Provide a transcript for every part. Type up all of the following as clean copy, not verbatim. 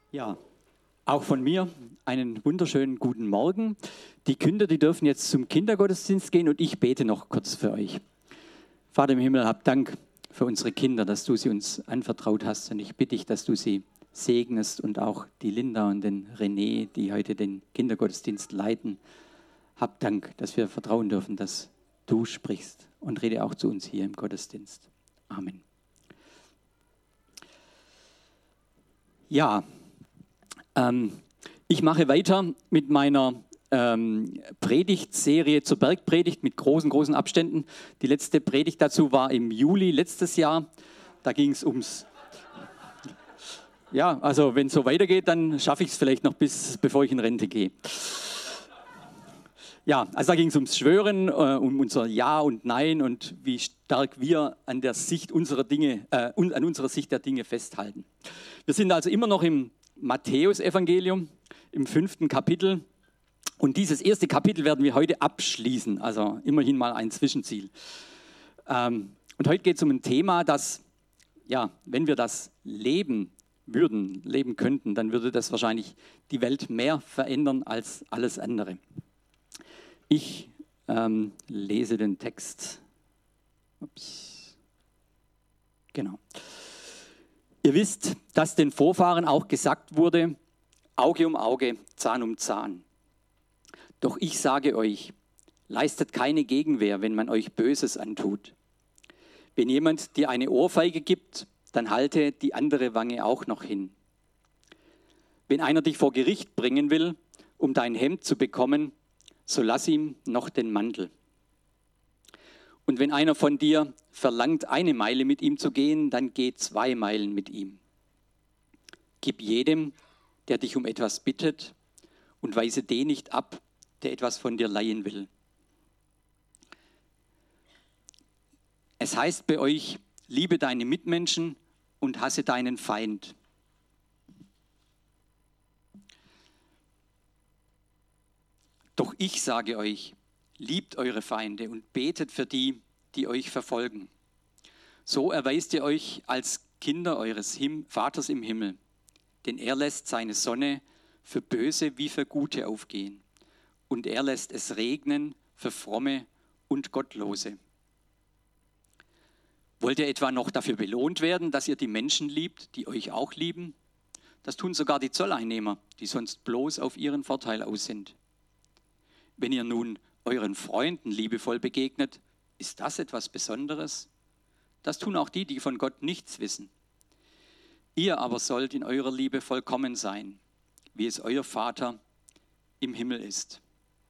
Ja, auch von mir einen wunderschönen guten Morgen. Die Kinder, die dürfen jetzt zum Kindergottesdienst gehen und ich bete noch kurz für euch. Vater im Himmel, hab Dank für unsere Kinder, dass du sie uns anvertraut hast, und ich bitte dich, dass du sie segnest und auch die Linda und den René, die heute den Kindergottesdienst leiten. Hab Dank, dass wir vertrauen dürfen, dass du sprichst, und rede auch zu uns hier im Gottesdienst. Amen. Ja, ich mache weiter mit meiner Predigtserie zur Bergpredigt mit großen Abständen. Die letzte Predigt dazu war im Juli letztes Jahr. Da ging es ums... Ja, also wenn es so weitergeht, dann schaffe ich es vielleicht noch bevor ich in Rente gehe. Ja, also da ging es ums Schwören, um unser Ja und Nein und wie stark wir an der Sicht unserer Dinge, an unserer Sicht der Dinge festhalten. Wir sind also immer noch im Matthäus-Evangelium, im 5. Kapitel. Und dieses erste Kapitel werden wir heute abschließen, also immerhin mal ein Zwischenziel. Und heute geht es um ein Thema, das, ja, wenn wir das leben könnten, dann würde das wahrscheinlich die Welt mehr verändern als alles andere. Ich lese den Text. Genau. Ihr wisst, dass den Vorfahren auch gesagt wurde, Auge um Auge, Zahn um Zahn. Doch ich sage euch, leistet keine Gegenwehr, wenn man euch Böses antut. Wenn jemand dir eine Ohrfeige gibt, dann halte die andere Wange auch noch hin. Wenn einer dich vor Gericht bringen will, um dein Hemd zu bekommen, so lass ihm noch den Mantel. Und wenn einer von dir verlangt, 1 Meile mit ihm zu gehen, dann geh 2 Meilen mit ihm. Gib jedem, der dich um etwas bittet, und weise den nicht ab, der etwas von dir leihen will. Es heißt bei euch, liebe deine Mitmenschen und hasse deinen Feind. Doch ich sage euch, liebt eure Feinde und betet für die, die euch verfolgen. So erweist ihr euch als Kinder eures Vaters im Himmel, denn er lässt seine Sonne für Böse wie für Gute aufgehen, und er lässt es regnen für Fromme und Gottlose. Wollt ihr etwa noch dafür belohnt werden, dass ihr die Menschen liebt, die euch auch lieben? Das tun sogar die Zolleinnehmer, die sonst bloß auf ihren Vorteil aus sind. Wenn ihr nun euren Freunden liebevoll begegnet, ist das etwas Besonderes? Das tun auch die, die von Gott nichts wissen. Ihr aber sollt in eurer Liebe vollkommen sein, wie es euer Vater im Himmel ist.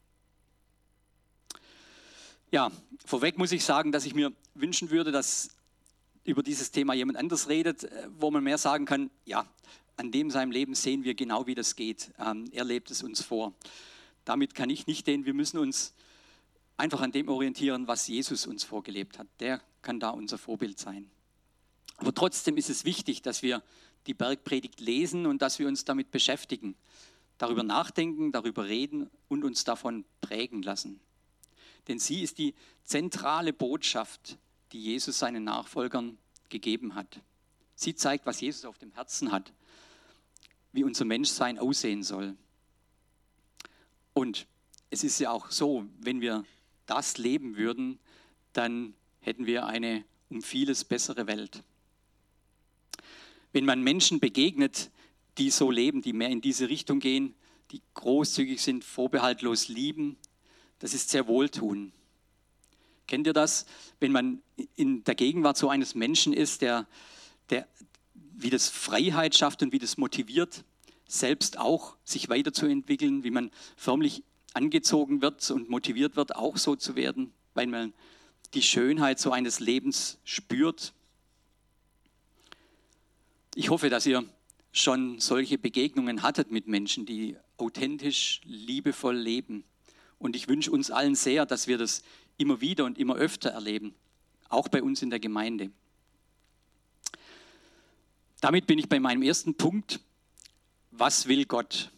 Ja, vorweg muss ich sagen, dass ich mir wünschen würde, dass über dieses Thema jemand anders redet, wo man mehr sagen kann, ja, an dem seinem Leben sehen wir genau, wie das geht. Er lebt es uns vor. Damit kann ich nicht wir müssen uns einfach an dem orientieren, was Jesus uns vorgelebt hat. Der kann da unser Vorbild sein. Aber trotzdem ist es wichtig, dass wir die Bergpredigt lesen und dass wir uns damit beschäftigen, darüber nachdenken, darüber reden und uns davon prägen lassen. Denn sie ist die zentrale Botschaft, die Jesus seinen Nachfolgern gegeben hat. Sie zeigt, was Jesus auf dem Herzen hat, wie unser Menschsein aussehen soll. Und es ist ja auch so, wenn wir das leben würden, dann hätten wir eine um vieles bessere Welt. Wenn man Menschen begegnet, die so leben, die mehr in diese Richtung gehen, die großzügig sind, vorbehaltlos lieben, das ist sehr wohltuend. Kennt ihr das? Wenn man in der Gegenwart so eines Menschen ist, der wie das Freiheit schafft und wie das motiviert, selbst auch sich weiterzuentwickeln, wie man förmlich angezogen wird und motiviert wird, auch so zu werden, weil man die Schönheit so eines Lebens spürt. Ich hoffe, dass ihr schon solche Begegnungen hattet mit Menschen, die authentisch, liebevoll leben. Und ich wünsche uns allen sehr, dass wir das immer wieder und immer öfter erleben, auch bei uns in der Gemeinde. Damit bin ich bei meinem ersten Punkt. Was will Gott?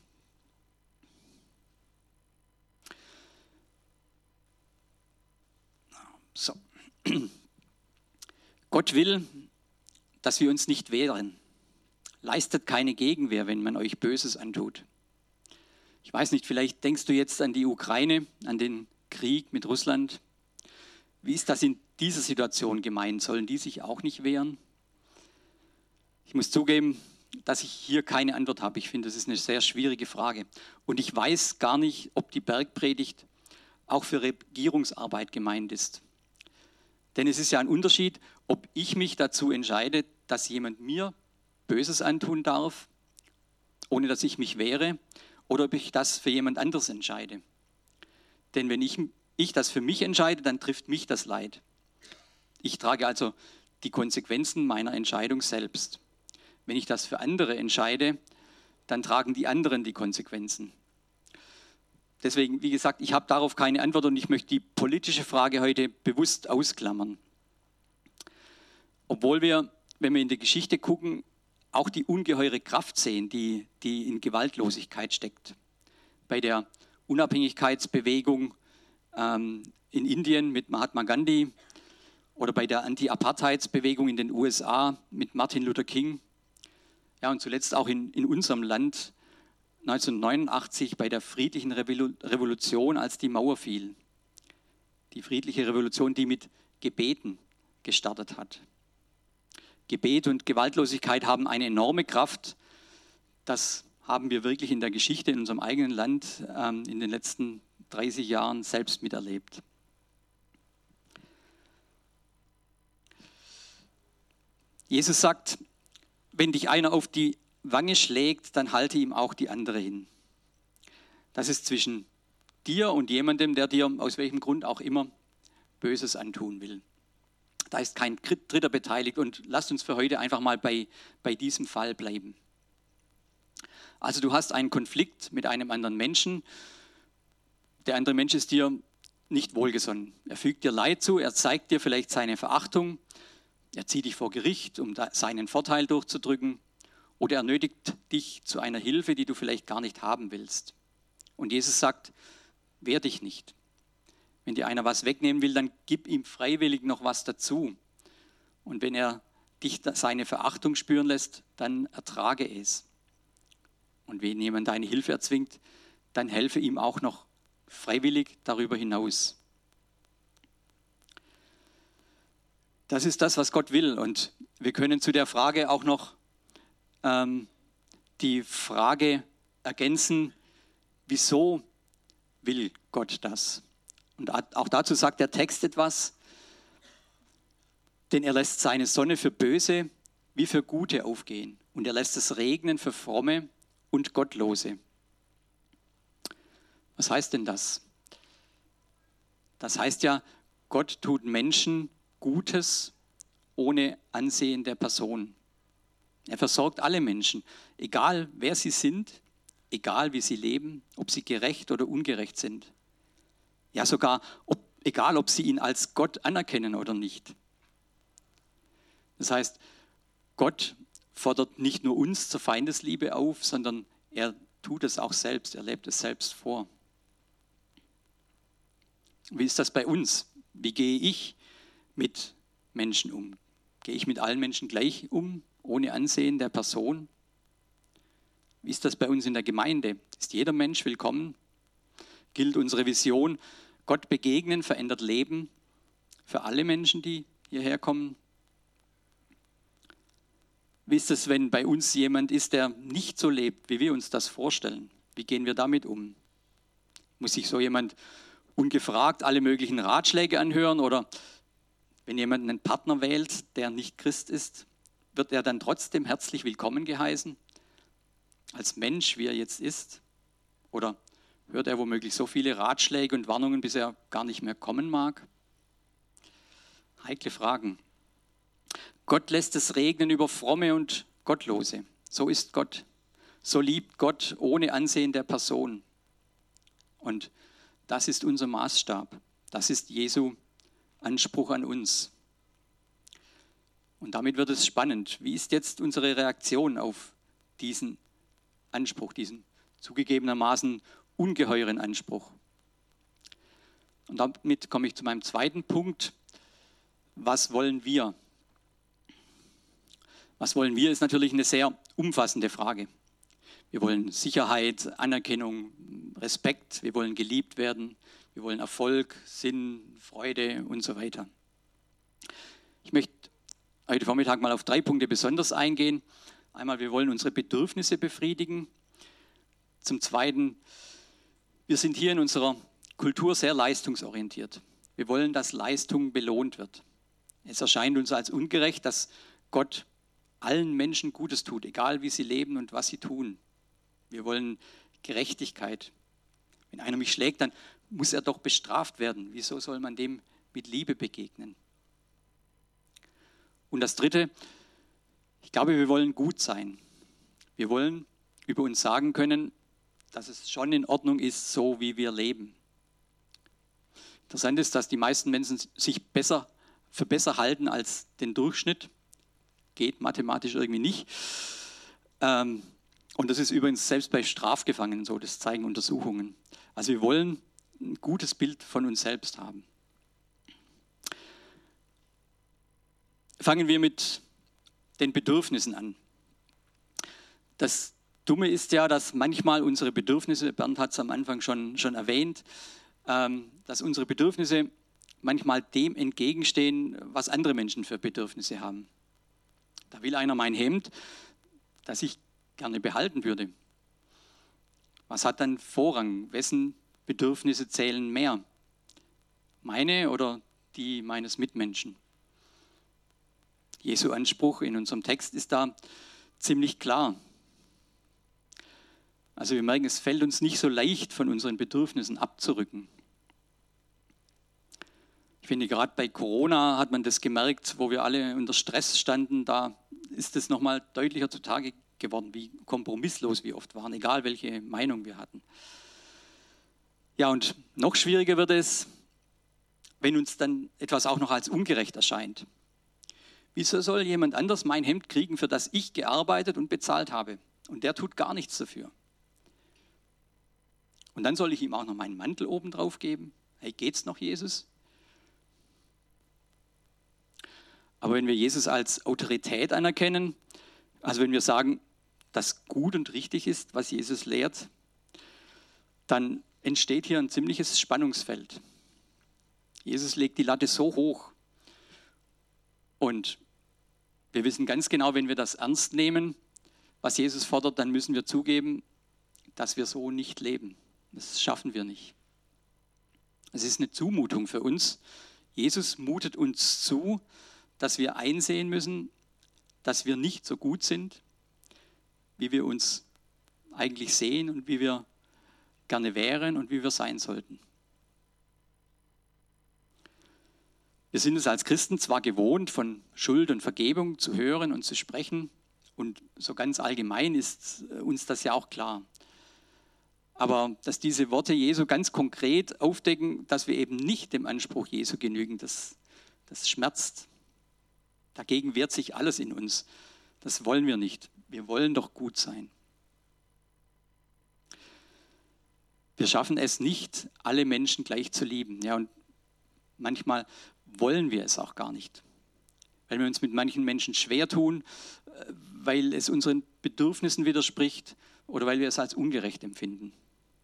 So. Gott will, dass wir uns nicht wehren. leistet keine Gegenwehr, wenn man euch Böses antut. Ich weiß nicht, vielleicht denkst du jetzt an die Ukraine, an den Krieg mit Russland. Wie ist das in dieser Situation gemeint? Sollen die sich auch nicht wehren? Ich muss zugeben, dass ich hier keine Antwort habe. Ich finde, das ist eine sehr schwierige Frage. Und ich weiß gar nicht, ob die Bergpredigt auch für Regierungsarbeit gemeint ist. Denn es ist ja ein Unterschied, ob ich mich dazu entscheide, dass jemand mir Böses antun darf, ohne dass ich mich wehre, oder ob ich das für jemand anderes entscheide. Denn wenn ich das für mich entscheide, dann trifft mich das Leid. Ich trage also die Konsequenzen meiner Entscheidung selbst. Wenn ich das für andere entscheide, dann tragen die anderen die Konsequenzen. Deswegen, wie gesagt, ich habe darauf keine Antwort und ich möchte die politische Frage heute bewusst ausklammern. Obwohl wir, wenn wir in die Geschichte gucken, auch die ungeheure Kraft sehen, die in Gewaltlosigkeit steckt. Bei der Unabhängigkeitsbewegung in Indien mit Mahatma Gandhi oder bei der Anti-Apartheidsbewegung in den USA mit Martin Luther King. Ja, und zuletzt auch in unserem Land 1989 bei der friedlichen Revolution, als die Mauer fiel. Die friedliche Revolution, die mit Gebeten gestartet hat. Gebet und Gewaltlosigkeit haben eine enorme Kraft. Das haben wir wirklich in der Geschichte in unserem eigenen Land in den letzten 30 Jahren selbst miterlebt. Jesus sagt, wenn dich einer auf die Wange schlägt, dann halte ihm auch die andere hin. Das ist zwischen dir und jemandem, der dir aus welchem Grund auch immer Böses antun will. Da ist kein Dritter beteiligt und lasst uns für heute einfach mal bei diesem Fall bleiben. Also du hast einen Konflikt mit einem anderen Menschen. Der andere Mensch ist dir nicht wohlgesonnen. Er fügt dir Leid zu, er zeigt dir vielleicht seine Verachtung, er zieht dich vor Gericht, um seinen Vorteil durchzudrücken, oder er nötigt dich zu einer Hilfe, die du vielleicht gar nicht haben willst. Und Jesus sagt, wehr dich nicht. Wenn dir einer was wegnehmen will, dann gib ihm freiwillig noch was dazu. Und wenn er dich seine Verachtung spüren lässt, dann ertrage es. Und wenn jemand deine Hilfe erzwingt, dann helfe ihm auch noch freiwillig darüber hinaus. Das ist das, was Gott will. Und wir können zu der Frage auch noch die Frage ergänzen, wieso will Gott das? Und auch dazu sagt der Text etwas, denn er lässt seine Sonne für Böse wie für Gute aufgehen und er lässt es regnen für Fromme und Gottlose. Was heißt denn das? Das heißt ja, Gott tut Menschen Gutes ohne Ansehen der Person. Er versorgt alle Menschen, egal wer sie sind, egal wie sie leben, ob sie gerecht oder ungerecht sind. Ja, sogar, egal ob sie ihn als Gott anerkennen oder nicht. Das heißt, Gott fordert nicht nur uns zur Feindesliebe auf, sondern er tut es auch selbst, er lebt es selbst vor. Wie ist das bei uns? Wie gehe ich mit Menschen um? Gehe ich mit allen Menschen gleich um, ohne Ansehen der Person? Wie ist das bei uns in der Gemeinde? Ist jeder Mensch willkommen? Gilt unsere Vision, Gott begegnen, verändert Leben für alle Menschen, die hierher kommen? Wie ist es, wenn bei uns jemand ist, der nicht so lebt, wie wir uns das vorstellen? Wie gehen wir damit um? Muss sich so jemand ungefragt alle möglichen Ratschläge anhören? Oder wenn jemand einen Partner wählt, der nicht Christ ist, wird er dann trotzdem herzlich willkommen geheißen? Als Mensch, wie er jetzt ist? Oder hört er womöglich so viele Ratschläge und Warnungen, bis er gar nicht mehr kommen mag? Heikle Fragen. Gott lässt es regnen über Fromme und Gottlose. So ist Gott. So liebt Gott ohne Ansehen der Person. Und das ist unser Maßstab. Das ist Jesu Anspruch an uns. Und damit wird es spannend. Wie ist jetzt unsere Reaktion auf diesen Anspruch, diesen zugegebenermaßen ungeheuren Anspruch? Und damit komme ich zu meinem zweiten Punkt. Was wollen wir? Was wollen wir, ist natürlich eine sehr umfassende Frage. Wir wollen Sicherheit, Anerkennung, Respekt, wir wollen geliebt werden, wir wollen Erfolg, Sinn, Freude und so weiter. Ich möchte heute Vormittag mal auf 3 Punkte besonders eingehen. Einmal, wir wollen unsere Bedürfnisse befriedigen. Zum Zweiten, wir sind hier in unserer Kultur sehr leistungsorientiert. Wir wollen, dass Leistung belohnt wird. Es erscheint uns als ungerecht, dass Gott allen Menschen Gutes tut, egal wie sie leben und was sie tun. Wir wollen Gerechtigkeit. Wenn einer mich schlägt, dann muss er doch bestraft werden. Wieso soll man dem mit Liebe begegnen? Und das Dritte, ich glaube, wir wollen gut sein. Wir wollen über uns sagen können, dass es schon in Ordnung ist, so wie wir leben. Interessant ist, dass die meisten Menschen sich für besser halten als den Durchschnitt. Geht mathematisch irgendwie nicht. Und das ist übrigens selbst bei Strafgefangenen so, das zeigen Untersuchungen. Also wir wollen ein gutes Bild von uns selbst haben. Fangen wir mit den Bedürfnissen an. Das Dumme ist ja, dass manchmal unsere Bedürfnisse, Bernd hat es am Anfang schon erwähnt, dass unsere Bedürfnisse manchmal dem entgegenstehen, was andere Menschen für Bedürfnisse haben. Da will einer mein Hemd, das ich gerne behalten würde. Was hat dann Vorrang? Wessen Bedürfnisse zählen mehr? Meine oder die meines Mitmenschen? Jesu Anspruch in unserem Text ist da ziemlich klar. Also wir merken, es fällt uns nicht so leicht, von unseren Bedürfnissen abzurücken. Ich finde, gerade bei Corona hat man das gemerkt, wo wir alle unter Stress standen, da ist es nochmal deutlicher zutage geworden, wie kompromisslos wir oft waren, egal welche Meinung wir hatten. Ja, und noch schwieriger wird es, wenn uns dann etwas auch noch als ungerecht erscheint. Wieso soll jemand anders mein Hemd kriegen, für das ich gearbeitet und bezahlt habe? Und der tut gar nichts dafür. Und dann soll ich ihm auch noch meinen Mantel oben drauf geben? Hey, geht's noch, Jesus? Aber wenn wir Jesus als Autorität anerkennen, also wenn wir sagen, dass gut und richtig ist, was Jesus lehrt, dann entsteht hier ein ziemliches Spannungsfeld. Jesus legt die Latte so hoch. Und wir wissen ganz genau, wenn wir das ernst nehmen, was Jesus fordert, dann müssen wir zugeben, dass wir so nicht leben. Das schaffen wir nicht. Es ist eine Zumutung für uns. Jesus mutet uns zu, dass wir einsehen müssen, dass wir nicht so gut sind, wie wir uns eigentlich sehen und wie wir gerne wären und wie wir sein sollten. Wir sind es als Christen zwar gewohnt, von Schuld und Vergebung zu hören und zu sprechen, und so ganz allgemein ist uns das ja auch klar. Aber dass diese Worte Jesu ganz konkret aufdecken, dass wir eben nicht dem Anspruch Jesu genügen, das schmerzt. Dagegen wehrt sich alles in uns. Das wollen wir nicht. Wir wollen doch gut sein. Wir schaffen es nicht, alle Menschen gleich zu lieben. Ja, und manchmal wollen wir es auch gar nicht. Weil wir uns mit manchen Menschen schwer tun, weil es unseren Bedürfnissen widerspricht oder weil wir es als ungerecht empfinden.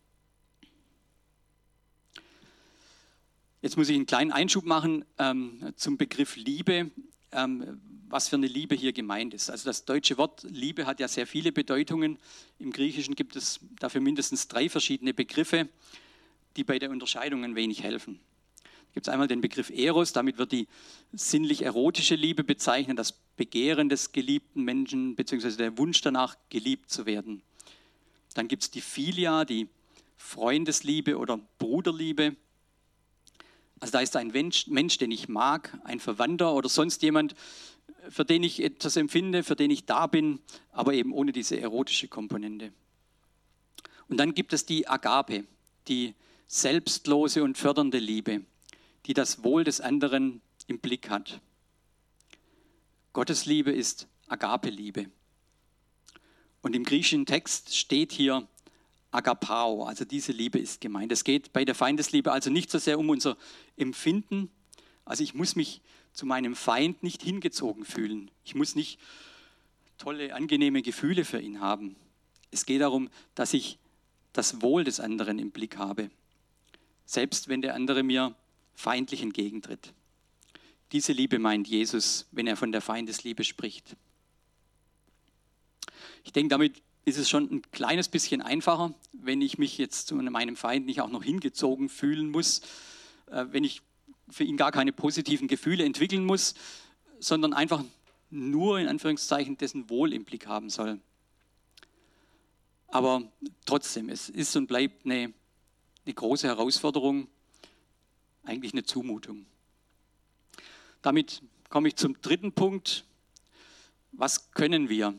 Jetzt muss ich einen kleinen Einschub machen zum Begriff Liebe, was für eine Liebe hier gemeint ist. Also das deutsche Wort Liebe hat ja sehr viele Bedeutungen. Im Griechischen gibt es dafür mindestens 3 verschiedene Begriffe, die bei der Unterscheidung ein wenig helfen. Da gibt es einmal den Begriff Eros, damit wird die sinnlich-erotische Liebe bezeichnet, das Begehren des geliebten Menschen bzw. der Wunsch danach, geliebt zu werden. Dann gibt es die Philia, die Freundesliebe oder Bruderliebe. Also da ist ein Mensch, den ich mag, ein Verwandter oder sonst jemand, für den ich etwas empfinde, für den ich da bin, aber eben ohne diese erotische Komponente. Und dann gibt es die Agape, die selbstlose und fördernde Liebe, die das Wohl des anderen im Blick hat. Gottes Liebe ist Agape-Liebe. Und im griechischen Text steht hier Agapao, also diese Liebe ist gemeint. Es geht bei der Feindesliebe also nicht so sehr um unser Empfinden. Also ich muss mich zu meinem Feind nicht hingezogen fühlen. Ich muss nicht tolle, angenehme Gefühle für ihn haben. Es geht darum, dass ich das Wohl des anderen im Blick habe, selbst wenn der andere mir feindlich entgegentritt. Diese Liebe meint Jesus, wenn er von der Feindesliebe spricht. Ich denke, damit ist es schon ein kleines bisschen einfacher, wenn ich mich jetzt zu meinem Feind nicht auch noch hingezogen fühlen muss, wenn ich für ihn gar keine positiven Gefühle entwickeln muss, sondern einfach nur in Anführungszeichen dessen Wohl im Blick haben soll. Aber trotzdem, es ist und bleibt eine große Herausforderung, eigentlich eine Zumutung. Damit komme ich zum dritten Punkt. Was können wir?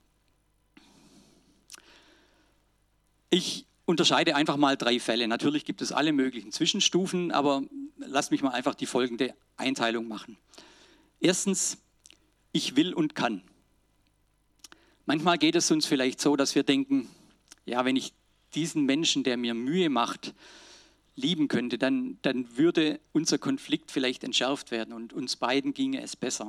Ich unterscheide einfach mal 3 Fälle. Natürlich gibt es alle möglichen Zwischenstufen, aber lasst mich mal einfach die folgende Einteilung machen. Erstens, ich will und kann. Manchmal geht es uns vielleicht so, dass wir denken, ja, wenn ich diesen Menschen, der mir Mühe macht, lieben könnte, dann würde unser Konflikt vielleicht entschärft werden und uns beiden ginge es besser.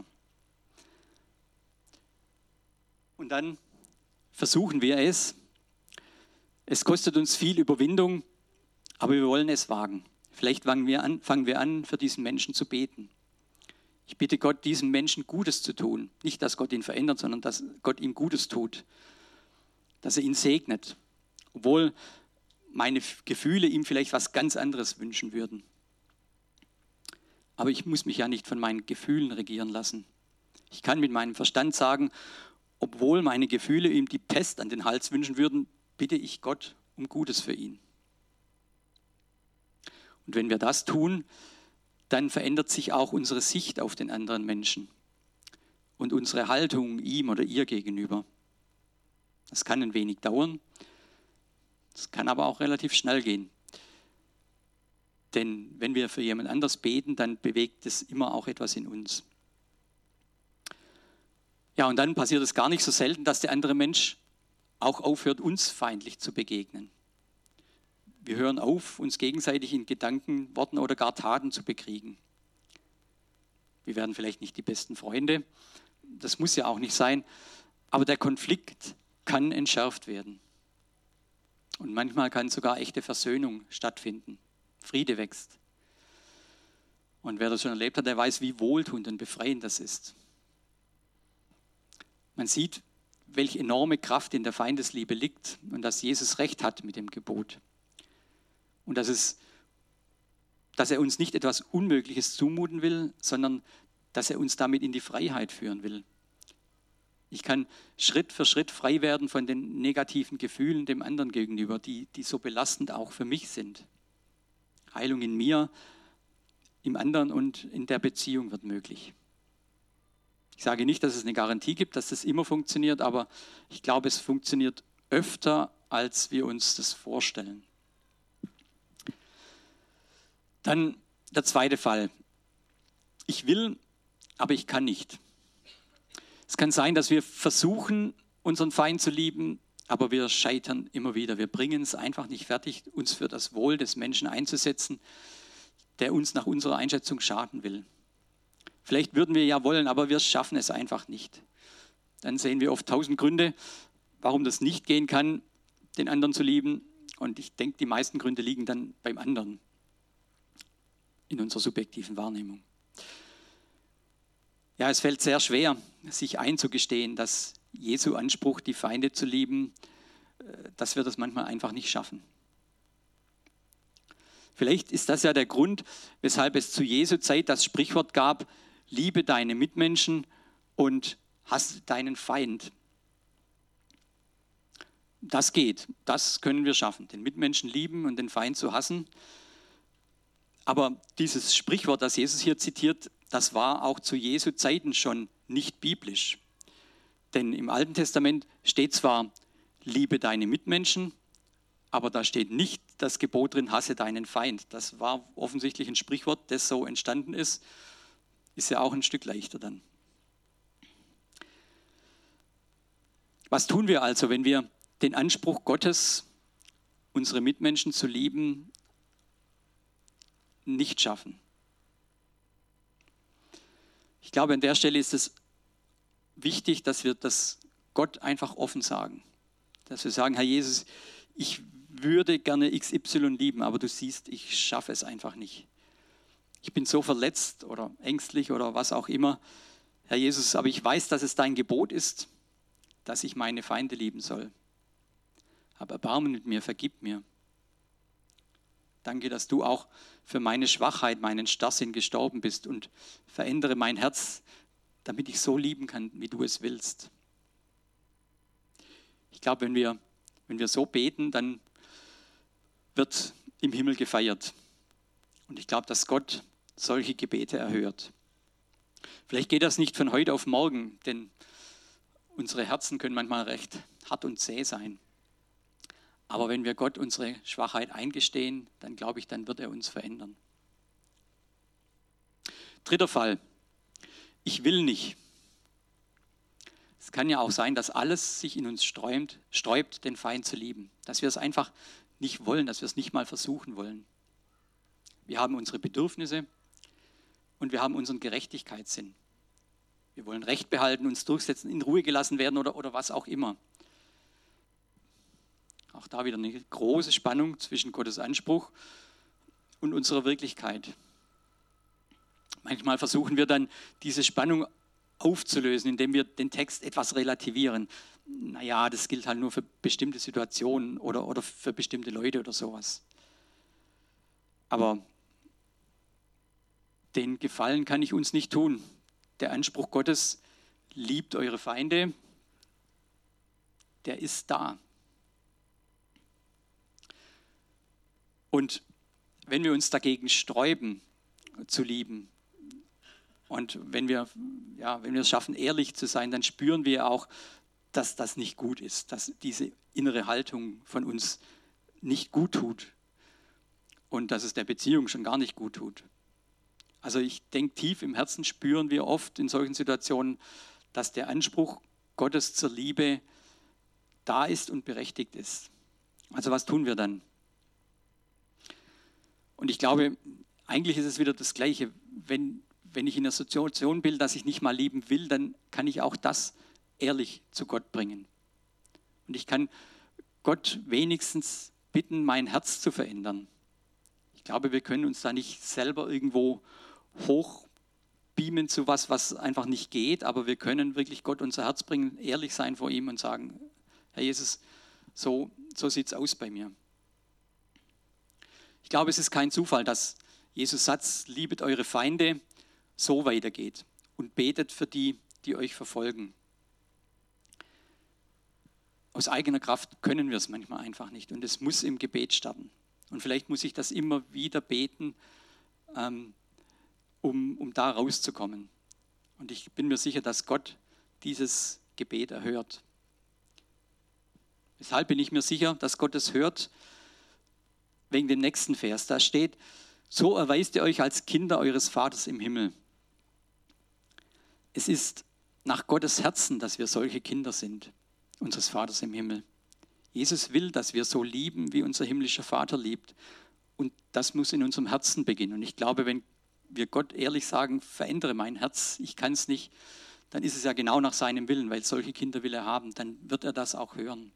Und dann versuchen wir es. Es kostet uns viel Überwindung, aber wir wollen es wagen. Vielleicht fangen wir an, für diesen Menschen zu beten. Ich bitte Gott, diesem Menschen Gutes zu tun. Nicht, dass Gott ihn verändert, sondern dass Gott ihm Gutes tut. Dass er ihn segnet. Obwohl meine Gefühle ihm vielleicht was ganz anderes wünschen würden. Aber ich muss mich ja nicht von meinen Gefühlen regieren lassen. Ich kann mit meinem Verstand sagen, obwohl meine Gefühle ihm die Pest an den Hals wünschen würden, bitte ich Gott um Gutes für ihn. Und wenn wir das tun, dann verändert sich auch unsere Sicht auf den anderen Menschen und unsere Haltung ihm oder ihr gegenüber. Das kann ein wenig dauern, das kann aber auch relativ schnell gehen. Denn wenn wir für jemand anders beten, dann bewegt es immer auch etwas in uns. Ja, und dann passiert es gar nicht so selten, dass der andere Mensch auch aufhört, uns feindlich zu begegnen. Wir hören auf, uns gegenseitig in Gedanken, Worten oder gar Taten zu bekriegen. Wir werden vielleicht nicht die besten Freunde, das muss ja auch nicht sein, aber der Konflikt kann entschärft werden. Und manchmal kann sogar echte Versöhnung stattfinden. Friede wächst. Und wer das schon erlebt hat, der weiß, wie wohltuend und befreiend das ist. Man sieht, welche enorme Kraft in der Feindesliebe liegt und dass Jesus recht hat mit dem Gebot. Und dass er uns nicht etwas Unmögliches zumuten will, sondern dass er uns damit in die Freiheit führen will. Ich kann Schritt für Schritt frei werden von den negativen Gefühlen dem anderen gegenüber, die so belastend auch für mich sind. Heilung in mir, im anderen und in der Beziehung wird möglich. Ich sage nicht, dass es eine Garantie gibt, dass das immer funktioniert, aber ich glaube, es funktioniert öfter, als wir uns das vorstellen. Dann der zweite Fall. Ich will, aber ich kann nicht. Es kann sein, dass wir versuchen, unseren Feind zu lieben, aber wir scheitern immer wieder. Wir bringen es einfach nicht fertig, uns für das Wohl des Menschen einzusetzen, der uns nach unserer Einschätzung schaden will. Vielleicht würden wir ja wollen, aber wir schaffen es einfach nicht. Dann sehen wir oft 1000 Gründe, warum das nicht gehen kann, den anderen zu lieben. Und ich denke, die meisten Gründe liegen dann beim anderen in unserer subjektiven Wahrnehmung. Ja, es fällt sehr schwer, sich einzugestehen, dass Jesu Anspruch, die Feinde zu lieben, dass wir das manchmal einfach nicht schaffen. Vielleicht ist das ja der Grund, weshalb es zu Jesu Zeit das Sprichwort gab, liebe deine Mitmenschen und hasse deinen Feind. Das geht, das können wir schaffen, den Mitmenschen lieben und den Feind zu hassen. Aber dieses Sprichwort, das Jesus hier zitiert, das war auch zu Jesu Zeiten schon nicht biblisch. Denn im Alten Testament steht zwar, liebe deine Mitmenschen, aber da steht nicht das Gebot drin, hasse deinen Feind. Das war offensichtlich ein Sprichwort, das so entstanden ist. Ist ja auch ein Stück leichter dann. Was tun wir also, wenn wir den Anspruch Gottes, unsere Mitmenschen zu lieben, nicht schaffen? Ich glaube, an der Stelle ist es wichtig, dass wir das Gott einfach offen sagen. Dass wir sagen, Herr Jesus, ich würde gerne XY lieben, aber du siehst, ich schaffe es einfach nicht. Ich bin so verletzt oder ängstlich oder was auch immer. Herr Jesus, aber ich weiß, dass es dein Gebot ist, dass ich meine Feinde lieben soll. Hab Erbarmen mit mir, vergib mir. Danke, dass du auch für meine Schwachheit, meinen Starrsinn gestorben bist und verändere mein Herz, damit ich so lieben kann, wie du es willst. Ich glaube, wenn wir so beten, dann wird im Himmel gefeiert. Und ich glaube, dass Gott solche Gebete erhört. Vielleicht geht das nicht von heute auf morgen, denn unsere Herzen können manchmal recht hart und zäh sein. Aber wenn wir Gott unsere Schwachheit eingestehen, dann glaube ich, dann wird er uns verändern. Dritter Fall. Ich will nicht. Es kann ja auch sein, dass alles sich in uns sträubt, den Feind zu lieben. Dass wir es einfach nicht wollen, dass wir es nicht mal versuchen wollen. Wir haben unsere Bedürfnisse und wir haben unseren Gerechtigkeitssinn. Wir wollen Recht behalten, uns durchsetzen, in Ruhe gelassen werden oder was auch immer. Auch da wieder eine große Spannung zwischen Gottes Anspruch und unserer Wirklichkeit. Manchmal versuchen wir dann, diese Spannung aufzulösen, indem wir den Text etwas relativieren. Naja, das gilt halt nur für bestimmte Situationen oder für bestimmte Leute oder sowas. Aber den Gefallen kann ich uns nicht tun. Der Anspruch Gottes, liebt eure Feinde, der ist da. Und wenn wir uns dagegen sträuben, zu lieben, und wenn wir es schaffen, ehrlich zu sein, dann spüren wir auch, dass das nicht gut ist, dass diese innere Haltung von uns nicht gut tut und dass es der Beziehung schon gar nicht gut tut. Also ich denke, tief im Herzen spüren wir oft in solchen Situationen, dass der Anspruch Gottes zur Liebe da ist und berechtigt ist. Also was tun wir dann? Und ich glaube, eigentlich ist es wieder das Gleiche. Wenn ich in einer Situation bin, dass ich nicht mal lieben will, dann kann ich auch das ehrlich zu Gott bringen. Und ich kann Gott wenigstens bitten, mein Herz zu verändern. Ich glaube, wir können uns da nicht selber irgendwo hochbeamen zu was einfach nicht geht, aber wir können wirklich Gott unser Herz bringen, ehrlich sein vor ihm und sagen, Herr Jesus, so sieht es aus bei mir. Ich glaube, es ist kein Zufall, dass Jesus Satz, liebet eure Feinde, so weitergeht und betet für die, die euch verfolgen. Aus eigener Kraft können wir es manchmal einfach nicht und es muss im Gebet starten. Und vielleicht muss ich das immer wieder beten, um da rauszukommen. Und ich bin mir sicher, dass Gott dieses Gebet erhört. Weshalb bin ich mir sicher, dass Gott es hört? Wegen dem nächsten Vers. Da steht, so erweist ihr euch als Kinder eures Vaters im Himmel. Es ist nach Gottes Herzen, dass wir solche Kinder sind, unseres Vaters im Himmel. Jesus will, dass wir so lieben, wie unser himmlischer Vater liebt. Und das muss in unserem Herzen beginnen. Und ich glaube, wenn wir Gott ehrlich sagen, verändere mein Herz, ich kann es nicht, dann ist es ja genau nach seinem Willen, weil solche Kinder will er haben, dann wird er das auch hören.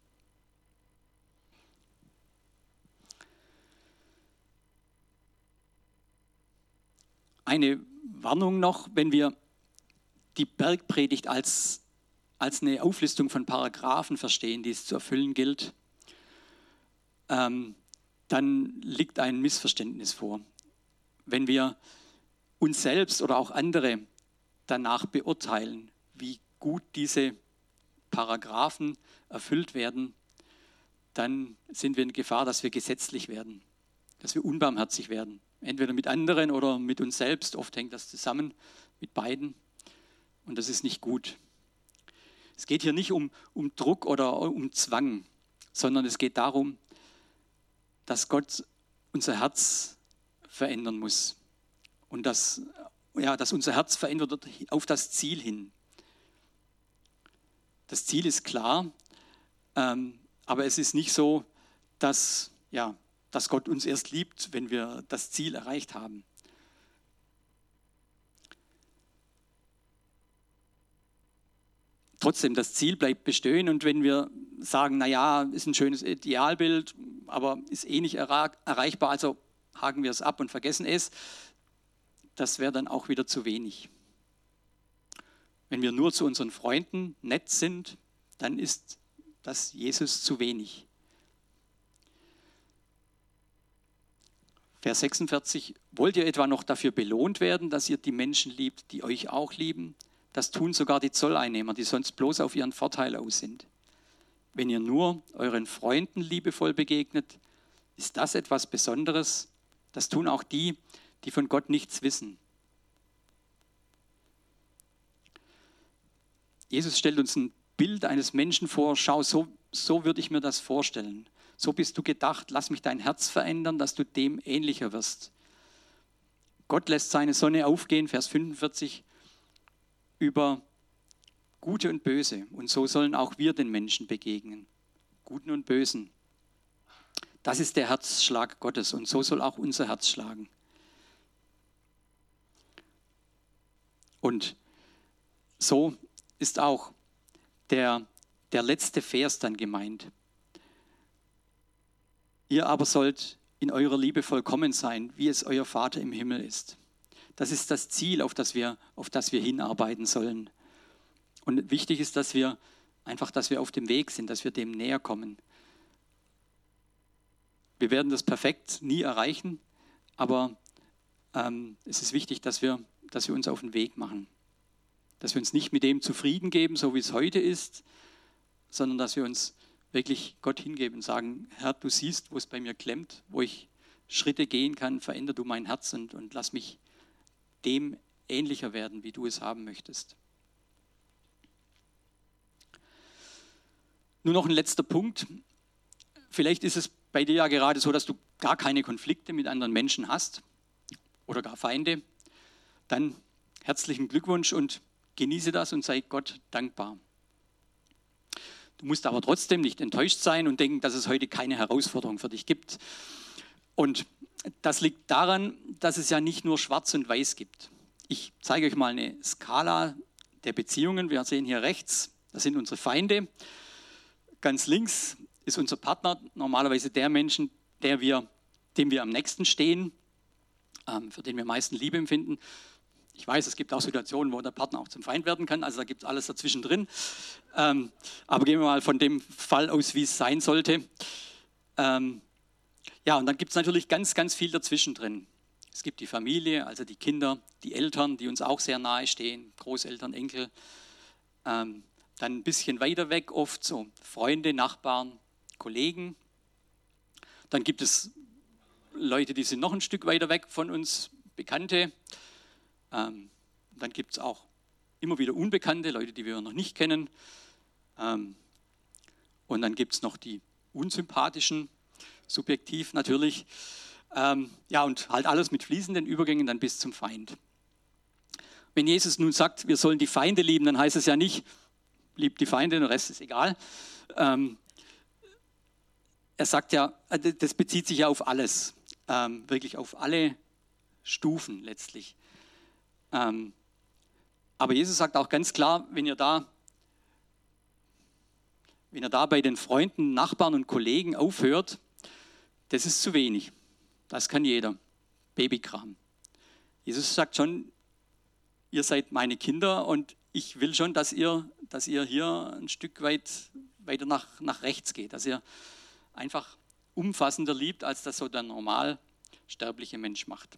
Eine Warnung noch, wenn wir die Bergpredigt als eine Auflistung von Paragraphen verstehen, die es zu erfüllen gilt, dann liegt ein Missverständnis vor. Wenn wir uns selbst oder auch andere danach beurteilen, wie gut diese Paragraphen erfüllt werden, dann sind wir in Gefahr, dass wir gesetzlich werden, dass wir unbarmherzig werden. Entweder mit anderen oder mit uns selbst. Oft hängt das zusammen mit beiden. Und das ist nicht gut. Es geht hier nicht um Druck oder um Zwang, sondern es geht darum, dass Gott unser Herz verändern muss. Und dass unser Herz verändert wird auf das Ziel hin. Das Ziel ist klar, aber es ist nicht so, dass Gott uns erst liebt, wenn wir das Ziel erreicht haben. trotzdem, das Ziel bleibt bestehen. Und wenn wir sagen, naja, ist ein schönes Idealbild, aber ist eh nicht erreichbar, also haken wir es ab und vergessen es, das wäre dann auch wieder zu wenig. Wenn wir nur zu unseren Freunden nett sind, dann ist das Jesus zu wenig. Vers 46, wollt ihr etwa noch dafür belohnt werden, dass ihr die Menschen liebt, die euch auch lieben? Das tun sogar die Zolleinnehmer, die sonst bloß auf ihren Vorteil aus sind. Wenn ihr nur euren Freunden liebevoll begegnet, ist das etwas Besonderes? Das tun auch die, die von Gott nichts wissen. Jesus stellt uns ein Bild eines Menschen vor, schau, so würde ich mir das vorstellen. So bist du gedacht, lass mich dein Herz verändern, dass du dem ähnlicher wirst. Gott lässt seine Sonne aufgehen, Vers 45, über Gute und Böse. Und so sollen auch wir den Menschen begegnen, Guten und Bösen. Das ist der Herzschlag Gottes und so soll auch unser Herz schlagen. Und so ist auch der letzte Vers dann gemeint. Ihr aber sollt in eurer Liebe vollkommen sein, wie es euer Vater im Himmel ist. Das ist das Ziel, auf das wir hinarbeiten sollen. Und wichtig ist, dass wir auf dem Weg sind, dass wir dem näher kommen. Wir werden das perfekt nie erreichen, aber es ist wichtig, dass wir uns auf den Weg machen. Dass wir uns nicht mit dem zufrieden geben, so wie es heute ist, sondern dass wir uns wirklich Gott hingeben und sagen, Herr, du siehst, wo es bei mir klemmt, wo ich Schritte gehen kann, veränder du mein Herz und lass mich dem ähnlicher werden, wie du es haben möchtest. Nur noch ein letzter Punkt. Vielleicht ist es bei dir ja gerade so, dass du gar keine Konflikte mit anderen Menschen hast oder gar Feinde. Dann herzlichen Glückwunsch und genieße das und sei Gott dankbar. Du musst aber trotzdem nicht enttäuscht sein und denken, dass es heute keine Herausforderung für dich gibt. Und das liegt daran, dass es ja nicht nur Schwarz und Weiß gibt. Ich zeige euch mal eine Skala der Beziehungen. Wir sehen hier rechts, das sind unsere Feinde. Ganz links ist unser Partner, normalerweise der Mensch, dem wir am nächsten stehen, für den wir am meisten Liebe empfinden. Ich weiß, es gibt auch Situationen, wo der Partner auch zum Feind werden kann, also da gibt es alles dazwischen drin. Aber gehen wir mal von dem Fall aus, wie es sein sollte. Ja, und dann gibt es natürlich ganz, ganz viel dazwischen drin. Es gibt die Familie, also die Kinder, die Eltern, die uns auch sehr nahe stehen, Großeltern, Enkel. Dann ein bisschen weiter weg oft so Freunde, Nachbarn, Kollegen. Dann gibt es Leute, die sind noch ein Stück weiter weg von uns, Bekannte. Dann gibt es auch immer wieder Unbekannte, Leute, die wir noch nicht kennen. Und dann gibt es noch die unsympathischen, subjektiv natürlich. Ja, und halt alles mit fließenden Übergängen dann bis zum Feind. Wenn Jesus nun sagt, wir sollen die Feinde lieben, dann heißt es ja nicht, liebt die Feinde, der Rest ist egal. Er sagt ja, das bezieht sich ja auf alles, wirklich auf alle Stufen letztlich. Aber Jesus sagt auch ganz klar, wenn ihr da bei den Freunden, Nachbarn und Kollegen aufhört, das ist zu wenig. Das kann jeder. Babykram. Jesus sagt schon, ihr seid meine Kinder und ich will schon, dass ihr hier ein Stück weit weiter nach rechts geht, dass ihr einfach umfassender liebt, als das so der normal sterbliche Mensch macht.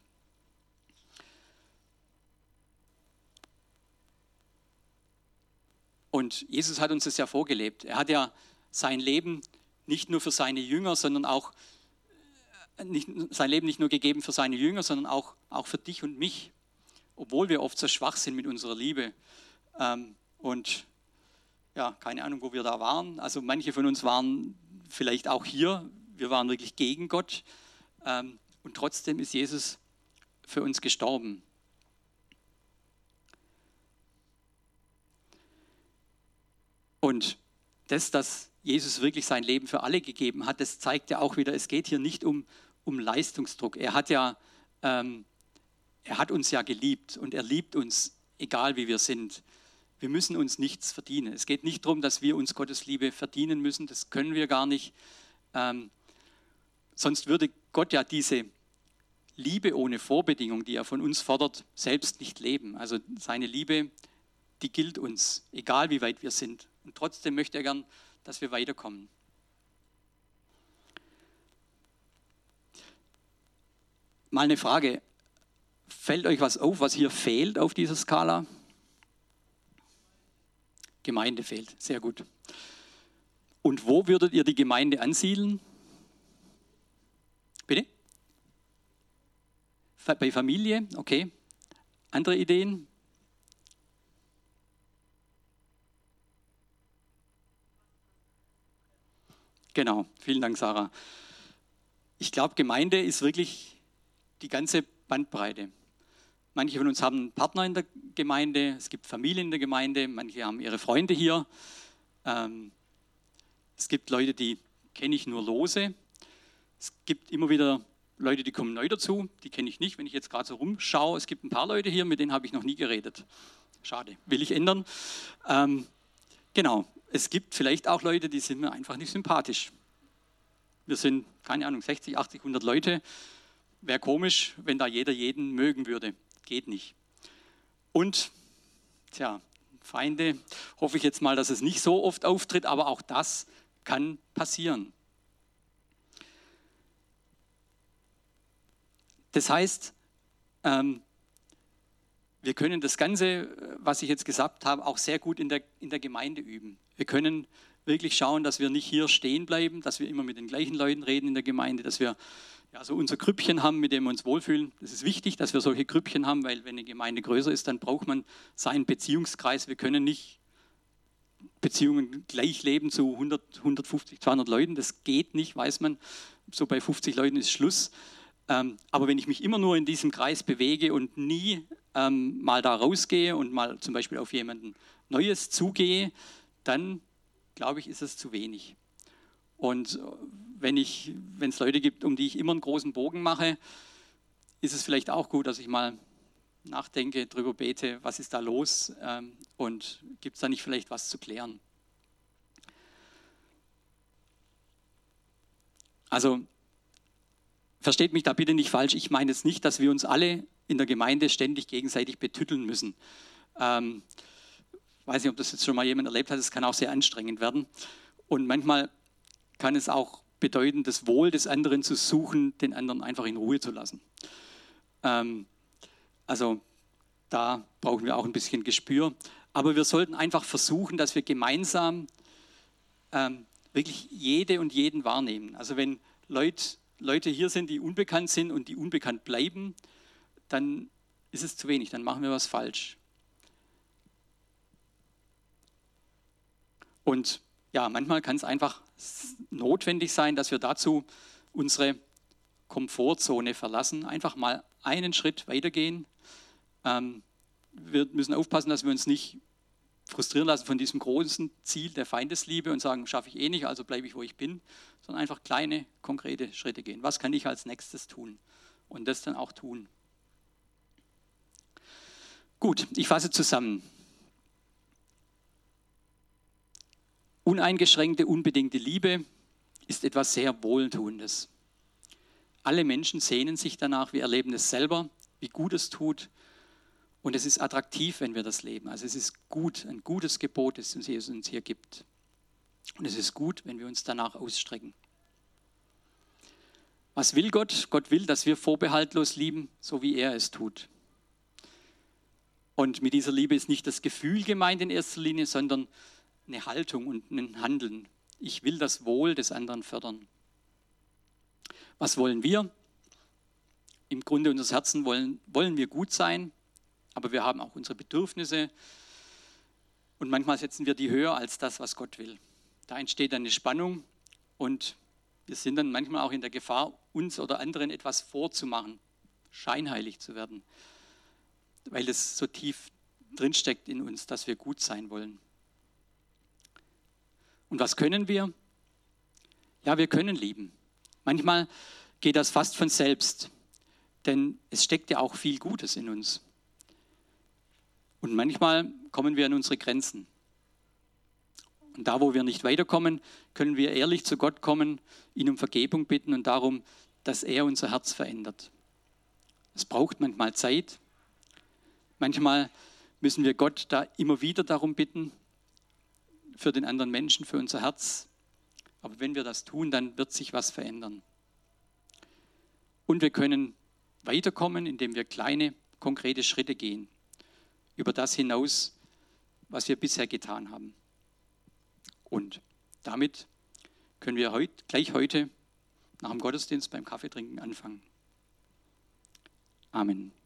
Und Jesus hat uns das ja vorgelebt. Er hat ja sein Leben nicht nur für seine Jünger, sondern auch sein Leben nicht nur gegeben für seine Jünger, sondern auch für dich und mich, obwohl wir oft so schwach sind mit unserer Liebe. Und ja, keine Ahnung, wo wir da waren. Also manche von uns waren vielleicht auch hier. Wir waren wirklich gegen Gott. Und trotzdem ist Jesus für uns gestorben. Und dass Jesus wirklich sein Leben für alle gegeben hat, das zeigt ja auch wieder, es geht hier nicht um Leistungsdruck. Er hat uns ja geliebt und er liebt uns, egal wie wir sind. wir müssen uns nichts verdienen. Es geht nicht darum, dass wir uns Gottes Liebe verdienen müssen. Das können wir gar nicht. Sonst würde Gott ja diese Liebe ohne Vorbedingung, die er von uns fordert, selbst nicht leben. Also seine Liebe, die gilt uns, egal wie weit wir sind. Und trotzdem möchte er gern, dass wir weiterkommen. Mal eine Frage. Fällt euch was auf, was hier fehlt auf dieser Skala? Gemeinde fehlt, sehr gut. Und wo würdet ihr die Gemeinde ansiedeln? Bitte? Bei Familie, okay. Andere Ideen? Genau, vielen Dank, Sarah. Ich glaube, Gemeinde ist wirklich die ganze Bandbreite. Manche von uns haben einen Partner in der Gemeinde, es gibt Familien in der Gemeinde, manche haben ihre Freunde hier. Es gibt Leute, die kenne ich nur lose. Es gibt immer wieder Leute, die kommen neu dazu, die kenne ich nicht. Wenn ich jetzt gerade so rumschaue, es gibt ein paar Leute hier, mit denen habe ich noch nie geredet. Schade, will ich ändern. Genau, es gibt vielleicht auch Leute, die sind mir einfach nicht sympathisch. Wir sind, keine Ahnung, 60, 80, 100 Leute. Wäre komisch, wenn da jeder jeden mögen würde. Geht nicht. Und, Feinde, hoffe ich jetzt mal, dass es nicht so oft auftritt, aber auch das kann passieren. Das heißt, wir können das Ganze, was ich jetzt gesagt habe, auch sehr gut in der Gemeinde üben. Wir können wirklich schauen, dass wir nicht hier stehen bleiben, dass wir immer mit den gleichen Leuten reden in der Gemeinde, dass wir so unser Grüppchen haben, mit dem wir uns wohlfühlen. Das ist wichtig, dass wir solche Grüppchen haben, weil wenn eine Gemeinde größer ist, dann braucht man seinen Beziehungskreis. Wir können nicht Beziehungen gleich leben zu 100, 150, 200 Leuten. Das geht nicht, weiß man. So bei 50 Leuten ist Schluss. Aber wenn ich mich immer nur in diesem Kreis bewege und nie mal da rausgehe und mal zum Beispiel auf jemanden Neues zugehe, dann glaube ich, ist es zu wenig. Und wenn es Leute gibt, um die ich immer einen großen Bogen mache, ist es vielleicht auch gut, dass ich mal nachdenke, drüber bete, was ist da los und gibt es da nicht vielleicht was zu klären. Also versteht mich da bitte nicht falsch, ich meine jetzt nicht, dass wir uns alle in der Gemeinde ständig gegenseitig betütteln müssen. Weiß nicht, ob das jetzt schon mal jemand erlebt hat, es kann auch sehr anstrengend werden. Und manchmal kann es auch bedeuten, das Wohl des anderen zu suchen, den anderen einfach in Ruhe zu lassen. Also da brauchen wir auch ein bisschen Gespür. Aber wir sollten einfach versuchen, dass wir gemeinsam wirklich jede und jeden wahrnehmen. Also wenn Leute hier sind, die unbekannt sind und die unbekannt bleiben, dann ist es zu wenig, dann machen wir was falsch. Und manchmal kann es einfach notwendig sein, dass wir dazu unsere Komfortzone verlassen, einfach mal einen Schritt weitergehen. Wir müssen aufpassen, dass wir uns nicht frustrieren lassen von diesem großen Ziel der Feindesliebe und sagen, schaffe ich eh nicht, also bleibe ich, wo ich bin, sondern einfach kleine, konkrete Schritte gehen. Was kann ich als nächstes tun? Und das dann auch tun. Gut, ich fasse zusammen. Uneingeschränkte, unbedingte Liebe ist etwas sehr Wohltuendes. Alle Menschen sehnen sich danach, wir erleben es selber, wie gut es tut. Und es ist attraktiv, wenn wir das leben. Also es ist gut, ein gutes Gebot, das Jesus uns hier gibt. Und es ist gut, wenn wir uns danach ausstrecken. Was will Gott? Gott will, dass wir vorbehaltlos lieben, so wie er es tut. Und mit dieser Liebe ist nicht das Gefühl gemeint in erster Linie, sondern eine Haltung und ein Handeln. Ich will das Wohl des anderen fördern. Was wollen wir? Im Grunde unseres Herzens wollen wir gut sein, aber wir haben auch unsere Bedürfnisse und manchmal setzen wir die höher als das, was Gott will. Da entsteht dann eine Spannung und wir sind dann manchmal auch in der Gefahr, uns oder anderen etwas vorzumachen, scheinheilig zu werden, weil es so tief drinsteckt in uns, dass wir gut sein wollen. Und was können wir? Ja, wir können lieben. Manchmal geht das fast von selbst, denn es steckt ja auch viel Gutes in uns. Und manchmal kommen wir an unsere Grenzen. Und da, wo wir nicht weiterkommen, können wir ehrlich zu Gott kommen, ihn um Vergebung bitten und darum, dass er unser Herz verändert. Es braucht manchmal Zeit. Manchmal müssen wir Gott da immer wieder darum bitten, für den anderen Menschen, für unser Herz. Aber wenn wir das tun, dann wird sich was verändern. Und wir können weiterkommen, indem wir kleine, konkrete Schritte gehen. Über das hinaus, was wir bisher getan haben. Und damit können wir gleich heute nach dem Gottesdienst beim Kaffeetrinken anfangen. Amen.